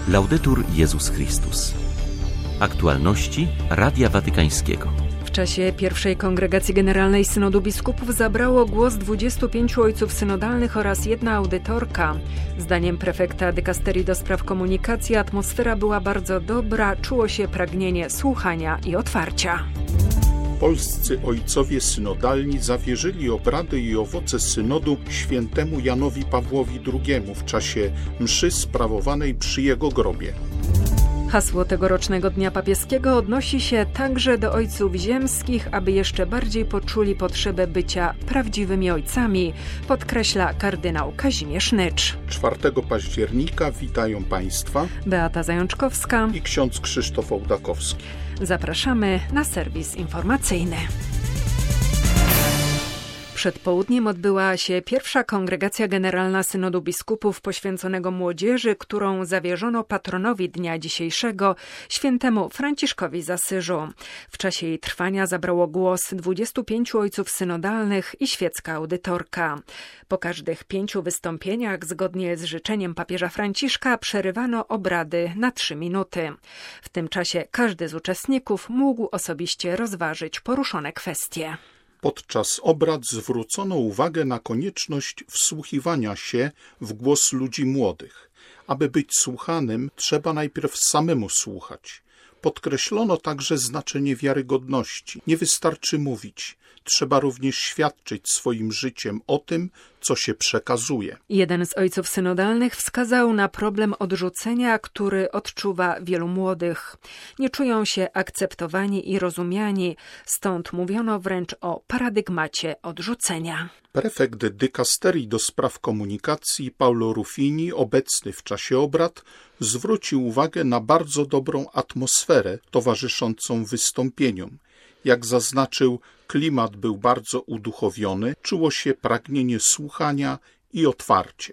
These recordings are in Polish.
Laudetur Jezus Chrystus. Aktualności Radia Watykańskiego. W czasie pierwszej Kongregacji Generalnej Synodu Biskupów zabrało głos 25 ojców synodalnych oraz jedna audytorka. Zdaniem prefekta dykasterii do spraw komunikacji atmosfera była bardzo dobra, czuło się pragnienie słuchania i otwarcia. Polscy ojcowie synodalni zawierzyli obrady i owoce synodu świętemu Janowi Pawłowi II w czasie mszy sprawowanej przy jego grobie. Hasło tegorocznego Dnia Papieskiego odnosi się także do ojców ziemskich, aby jeszcze bardziej poczuli potrzebę bycia prawdziwymi ojcami, podkreśla kardynał Kazimierz Nycz. 4 października witają Państwa Beata Zajączkowska i ksiądz Krzysztof Ołdakowski. Zapraszamy na serwis informacyjny. Przed południem odbyła się pierwsza Kongregacja Generalna Synodu Biskupów poświęconego młodzieży, którą zawierzono patronowi dnia dzisiejszego, świętemu Franciszkowi z Asyżu. W czasie jej trwania zabrało głos 25 ojców synodalnych i świecka audytorka. Po każdych 5 wystąpieniach, zgodnie z życzeniem papieża Franciszka, przerywano obrady na 3 minuty. W tym czasie każdy z uczestników mógł osobiście rozważyć poruszone kwestie. Podczas obrad zwrócono uwagę na konieczność wsłuchiwania się w głos ludzi młodych. Aby być słuchanym, trzeba najpierw samemu słuchać. Podkreślono także znaczenie wiarygodności. Nie wystarczy mówić, trzeba również świadczyć swoim życiem o tym, co się przekazuje. Jeden z ojców synodalnych wskazał na problem odrzucenia, który odczuwa wielu młodych. Nie czują się akceptowani i rozumiani, stąd mówiono wręcz o paradygmacie odrzucenia. Prefekt dykasterii do spraw komunikacji Paolo Ruffini, obecny w czasie obrad, zwrócił uwagę na bardzo dobrą atmosferę towarzyszącą wystąpieniom. Jak zaznaczył, klimat był bardzo uduchowiony, czuło się pragnienie słuchania i otwarcie.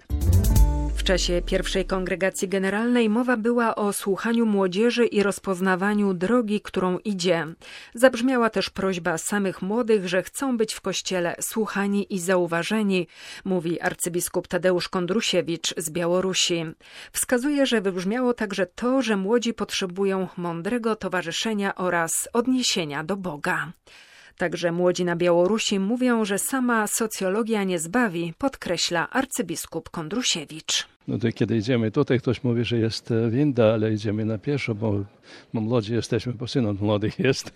W czasie pierwszej Kongregacji Generalnej mowa była o słuchaniu młodzieży i rozpoznawaniu drogi, którą idzie. Zabrzmiała też prośba samych młodych, że chcą być w Kościele słuchani i zauważeni, mówi arcybiskup Tadeusz Kondrusiewicz z Białorusi. Wskazuje, że wybrzmiało także to, że młodzi potrzebują mądrego towarzyszenia oraz odniesienia do Boga. Także młodzi na Białorusi mówią, że sama socjologia nie zbawi, podkreśla arcybiskup Kondrusiewicz. No to kiedy idziemy tutaj, ktoś mówi, że jest winda, ale idziemy na pieszo, bo młodzi jesteśmy, bo synod młodych jest.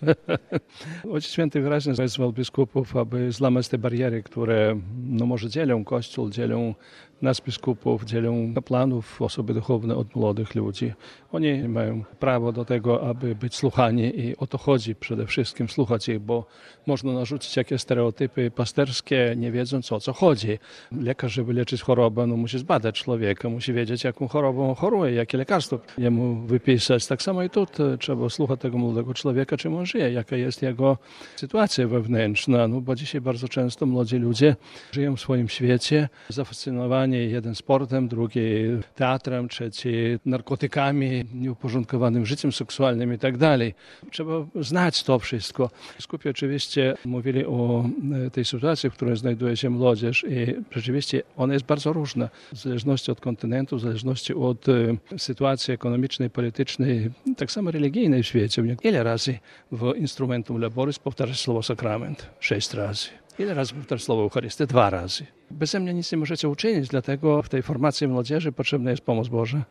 Ojciec Święty wyraźnie wezwał biskupów, aby złamać te bariery, które może dzielą Kościół, dzielą nas biskupów, dzielą kapłanów, osoby duchowne od młodych ludzi. Oni mają prawo do tego, aby być słuchani i o to chodzi przede wszystkim, słuchać ich, bo można narzucić jakieś stereotypy pasterskie, nie wiedząc o co chodzi. Lekarz, żeby leczyć chorobę, musi zbadać człowieka, musi wiedzieć, jaką chorobą choruje, jakie lekarstwo jemu wypisać. Tak samo i tu trzeba słuchać tego młodego człowieka, czym on żyje, jaka jest jego sytuacja wewnętrzna. Bo dzisiaj bardzo często młodzi ludzie żyją w swoim świecie, zafascynowani jeden sportem, drugi teatrem, trzeci narkotykami, nieuporządkowanym życiem seksualnym i tak dalej. Trzeba znać to wszystko. Biskupi oczywiście mówili o tej sytuacji, w której znajduje się młodzież i rzeczywiście ona jest bardzo różna. W zależności od kontynentu, w zależności od sytuacji ekonomicznej, politycznej, tak samo religijnej w świecie. Ile razy w Instrumentum Laboris powtarza słowo sakrament? 6 razy. Ile razy powtarza słowo Eucharystia? 2 razy. Beze mnie nic nie możecie uczynić, dlatego w tej formacji młodzieży potrzebna jest pomoc Boża.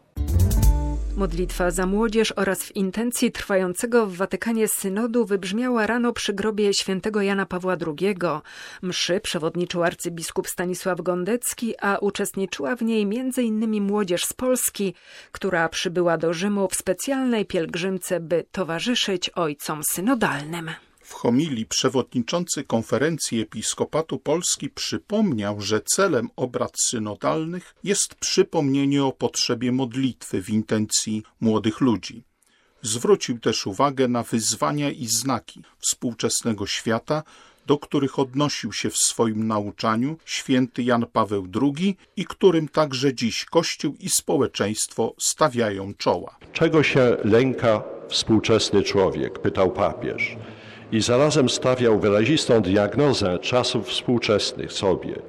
Modlitwa za młodzież oraz w intencji trwającego w Watykanie synodu wybrzmiała rano przy grobie świętego Jana Pawła II. Mszy przewodniczył arcybiskup Stanisław Gondecki, a uczestniczyła w niej m.in. młodzież z Polski, która przybyła do Rzymu w specjalnej pielgrzymce, by towarzyszyć ojcom synodalnym. W homilii przewodniczący Konferencji Episkopatu Polski przypomniał, że celem obrad synodalnych jest przypomnienie o potrzebie modlitwy w intencji młodych ludzi. Zwrócił też uwagę na wyzwania i znaki współczesnego świata, do których odnosił się w swoim nauczaniu święty Jan Paweł II i którym także dziś Kościół i społeczeństwo stawiają czoła. Czego się lęka współczesny człowiek? Pytał papież. I zarazem stawiał wyrazistą diagnozę czasów współczesnych sobie.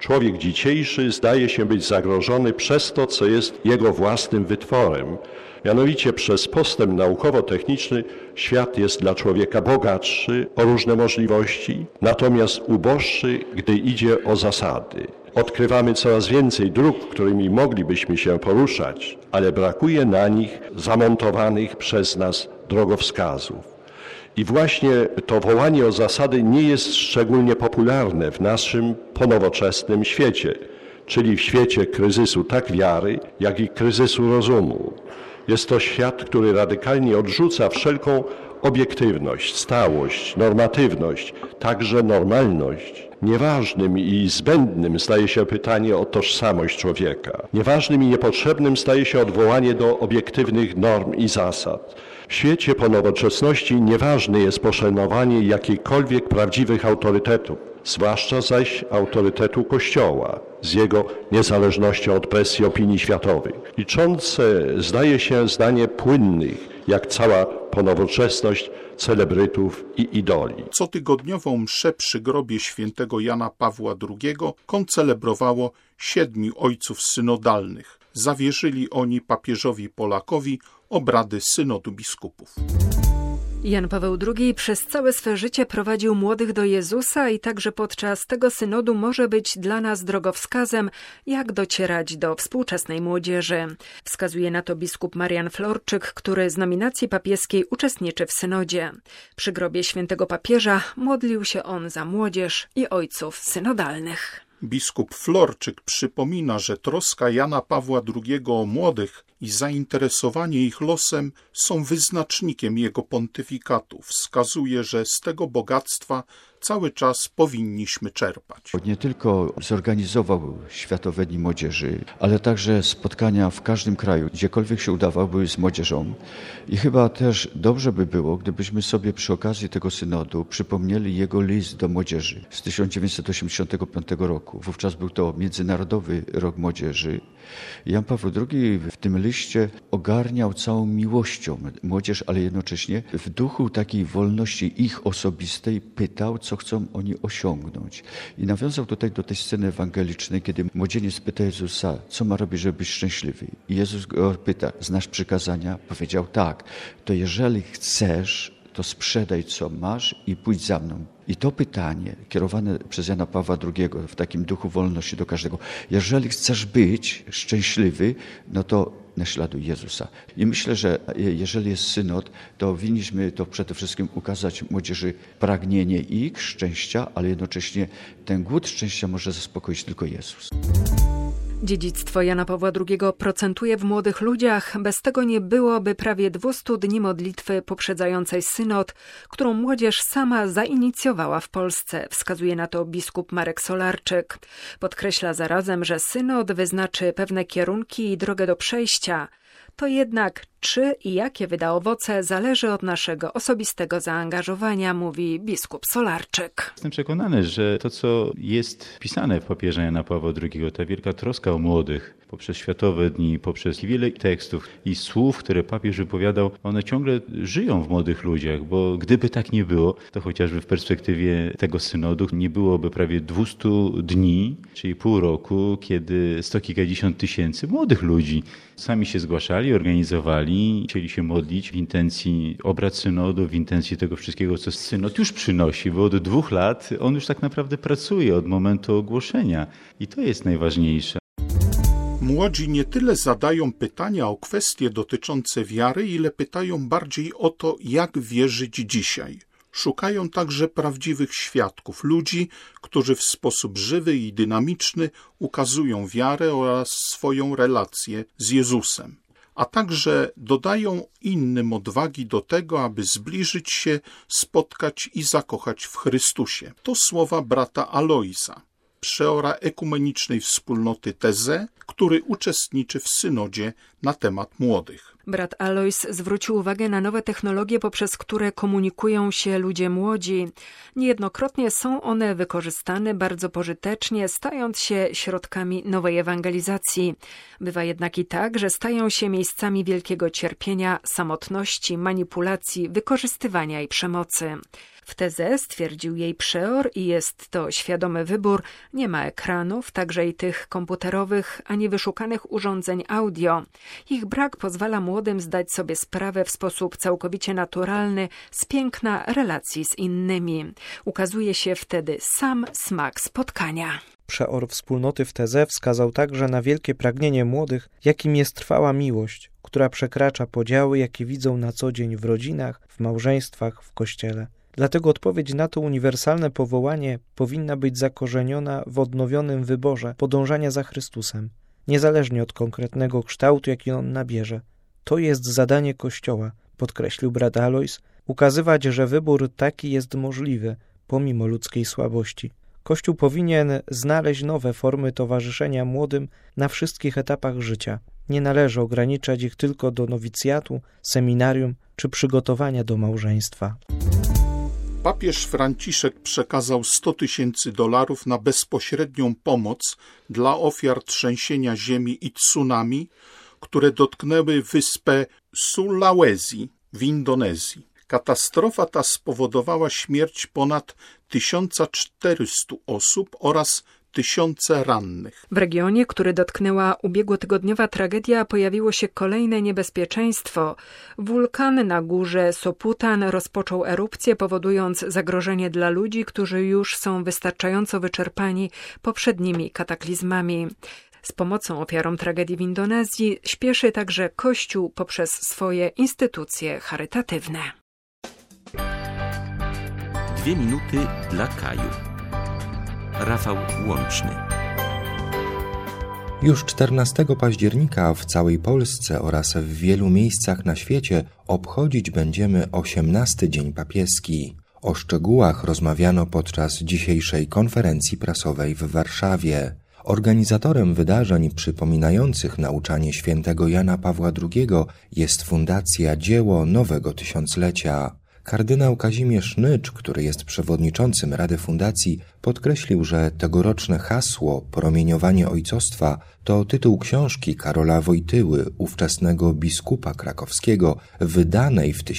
Człowiek dzisiejszy zdaje się być zagrożony przez to, co jest jego własnym wytworem. Mianowicie przez postęp naukowo-techniczny świat jest dla człowieka bogatszy o różne możliwości, natomiast uboższy, gdy idzie o zasady. Odkrywamy coraz więcej dróg, którymi moglibyśmy się poruszać, ale brakuje na nich zamontowanych przez nas drogowskazów. I właśnie to wołanie o zasady nie jest szczególnie popularne w naszym ponowoczesnym świecie, czyli w świecie kryzysu tak wiary, jak i kryzysu rozumu. Jest to świat, który radykalnie odrzuca wszelką obiektywność, stałość, normatywność, także normalność. Nieważnym i zbędnym staje się pytanie o tożsamość człowieka. Nieważnym i niepotrzebnym staje się odwołanie do obiektywnych norm i zasad. W świecie ponowoczesności nieważne jest poszanowanie jakichkolwiek prawdziwych autorytetów, zwłaszcza zaś autorytetu Kościoła, z jego niezależnością od presji opinii światowych. Liczące zdaje się zdanie płynnych, jak cała ponowoczesność, celebrytów i idoli. Cotygodniową mszę przy grobie świętego Jana Pawła II koncelebrowało 7 ojców synodalnych. Zawierzyli oni papieżowi Polakowi obrady synodu biskupów. Jan Paweł II przez całe swe życie prowadził młodych do Jezusa i także podczas tego synodu może być dla nas drogowskazem, jak docierać do współczesnej młodzieży. Wskazuje na to biskup Marian Florczyk, który z nominacji papieskiej uczestniczy w synodzie. Przy grobie świętego papieża modlił się on za młodzież i ojców synodalnych. Biskup Florczyk przypomina, że troska Jana Pawła II o młodych i zainteresowanie ich losem są wyznacznikiem jego pontyfikatu. Wskazuje, że z tego bogactwa cały czas powinniśmy czerpać. Nie tylko zorganizował Światowe Dni Młodzieży, ale także spotkania w każdym kraju, gdziekolwiek się udawał, były z młodzieżą. I chyba też dobrze by było, gdybyśmy sobie przy okazji tego synodu przypomnieli jego list do młodzieży z 1985 roku. Wówczas był to Międzynarodowy Rok Młodzieży. Jan Paweł II w tym liście ogarniał całą miłością młodzież, ale jednocześnie w duchu takiej wolności ich osobistej pytał, co chcą oni osiągnąć. I nawiązał tutaj do tej sceny ewangelicznej, kiedy młodzieniec pyta Jezusa, co ma robić, żeby być szczęśliwy. I Jezus go pyta, znasz przykazania? Powiedział tak, to jeżeli chcesz, to sprzedaj co masz i pójdź za mną. I to pytanie kierowane przez Jana Pawła II w takim duchu wolności do każdego. Jeżeli chcesz być szczęśliwy, no to naśladuj Jezusa. I myślę, że jeżeli jest synod, to winniśmy to przede wszystkim ukazać młodzieży pragnienie ich szczęścia, ale jednocześnie ten głód szczęścia może zaspokoić tylko Jezus. Dziedzictwo Jana Pawła II procentuje w młodych ludziach. Bez tego nie byłoby prawie 200 dni modlitwy poprzedzającej synod, którą młodzież sama zainicjowała w Polsce, wskazuje na to biskup Marek Solarczyk. Podkreśla zarazem, że synod wyznaczy pewne kierunki i drogę do przejścia. To jednak czy i jakie wyda owoce zależy od naszego osobistego zaangażowania, mówi biskup Solarczyk. Jestem przekonany, że to, co jest wpisane w papieża Jana Pawła II, ta wielka troska o młodych, poprzez Światowe Dni, poprzez wiele tekstów i słów, które papież wypowiadał, one ciągle żyją w młodych ludziach, bo gdyby tak nie było, to chociażby w perspektywie tego synodu nie byłoby prawie 200 dni, czyli pół roku, kiedy 100 kilkadziesiąt tysięcy młodych ludzi sami się zgłaszali, organizowali, chcieli się modlić w intencji obrad synodu, w intencji tego wszystkiego, co synod już przynosi, bo od 2 lat on już tak naprawdę pracuje od momentu ogłoszenia i to jest najważniejsze. Młodzi nie tyle zadają pytania o kwestie dotyczące wiary, ile pytają bardziej o to, jak wierzyć dzisiaj. Szukają także prawdziwych świadków, ludzi, którzy w sposób żywy i dynamiczny ukazują wiarę oraz swoją relację z Jezusem. A także dodają innym odwagi do tego, aby zbliżyć się, spotkać i zakochać w Chrystusie. To słowa brata Alojza, przeora ekumenicznej wspólnoty Teze, który uczestniczy w synodzie na temat młodych. Brat Alois zwrócił uwagę na nowe technologie, poprzez które komunikują się ludzie młodzi. Niejednokrotnie są one wykorzystane bardzo pożytecznie, stając się środkami nowej ewangelizacji. Bywa jednak i tak, że stają się miejscami wielkiego cierpienia, samotności, manipulacji, wykorzystywania i przemocy. W teze, stwierdził jej przeor, i jest to świadomy wybór, nie ma ekranów, także i tych komputerowych, ani wyszukanych urządzeń audio. Ich brak pozwala młodym zdać sobie sprawę w sposób całkowicie naturalny z piękna relacji z innymi. Ukazuje się wtedy sam smak spotkania. Przeor wspólnoty w teze wskazał także na wielkie pragnienie młodych, jakim jest trwała miłość, która przekracza podziały, jakie widzą na co dzień w rodzinach, w małżeństwach, w Kościele. Dlatego odpowiedź na to uniwersalne powołanie powinna być zakorzeniona w odnowionym wyborze podążania za Chrystusem, niezależnie od konkretnego kształtu, jaki on nabierze. To jest zadanie Kościoła, podkreślił brat Alois, ukazywać, że wybór taki jest możliwy, pomimo ludzkiej słabości. Kościół powinien znaleźć nowe formy towarzyszenia młodym na wszystkich etapach życia. Nie należy ograniczać ich tylko do nowicjatu, seminarium czy przygotowania do małżeństwa. Papież Franciszek przekazał $100,000 na bezpośrednią pomoc dla ofiar trzęsienia ziemi i tsunami, które dotknęły wyspę Sulawesi w Indonezji. Katastrofa ta spowodowała śmierć ponad 1400 osób oraz tysiące rannych. W regionie, który dotknęła ubiegłotygodniowa tragedia, pojawiło się kolejne niebezpieczeństwo. Wulkan na górze Soputan rozpoczął erupcję, powodując zagrożenie dla ludzi, którzy już są wystarczająco wyczerpani poprzednimi kataklizmami. Z pomocą ofiarom tragedii w Indonezji śpieszy także Kościół poprzez swoje instytucje charytatywne. 2 minuty dla Kaju. Rafał Łączny. Już 14 października w całej Polsce oraz w wielu miejscach na świecie obchodzić będziemy 18 Dzień Papieski. O szczegółach rozmawiano podczas dzisiejszej konferencji prasowej w Warszawie. Organizatorem wydarzeń przypominających nauczanie świętego Jana Pawła II jest Fundacja Dzieło Nowego Tysiąclecia. Kardynał Kazimierz Nycz, który jest przewodniczącym Rady Fundacji, podkreślił, że tegoroczne hasło Promieniowanie Ojcostwa to tytuł książki Karola Wojtyły, ówczesnego biskupa krakowskiego, wydanej w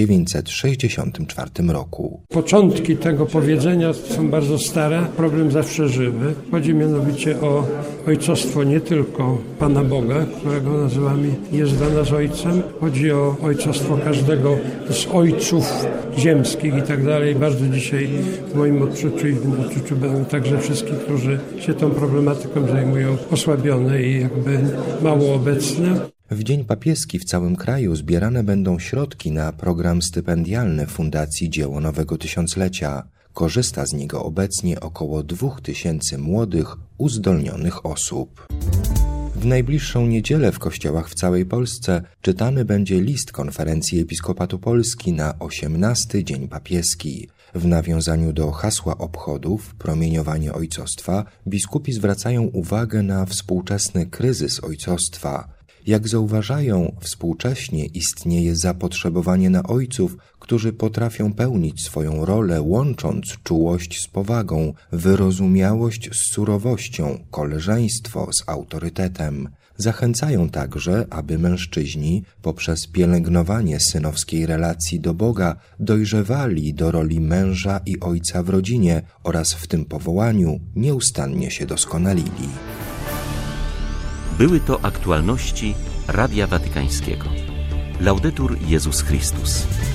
1964 roku. Początki tego powiedzenia są bardzo stare, problem zawsze żywy. Chodzi mianowicie o ojcostwo nie tylko Pana Boga, którego nazywamy jest dla nas Ojcem. Chodzi o ojcostwo każdego z ojców ziemskich i tak dalej. Bardzo dzisiaj w moim odczuciu i w odczuciu będą także wszystkich, którzy się tą problematyką zajmują, osłabione i jakby mało obecne. W Dzień Papieski w całym kraju zbierane będą środki na program stypendialny Fundacji Dzieło Nowego Tysiąclecia. Korzysta z niego obecnie około 2000 młodych, uzdolnionych osób. W najbliższą niedzielę w kościołach w całej Polsce czytany będzie list Konferencji Episkopatu Polski na 18 Dzień Papieski. W nawiązaniu do hasła obchodów Promieniowanie Ojcostwa biskupi zwracają uwagę na współczesny kryzys ojcostwa. Jak zauważają, współcześnie istnieje zapotrzebowanie na ojców, którzy potrafią pełnić swoją rolę, łącząc czułość z powagą, wyrozumiałość z surowością, koleżeństwo z autorytetem. Zachęcają także, aby mężczyźni poprzez pielęgnowanie synowskiej relacji do Boga dojrzewali do roli męża i ojca w rodzinie oraz w tym powołaniu nieustannie się doskonalili. Były to aktualności Radia Watykańskiego. Laudetur Jezus Chrystus.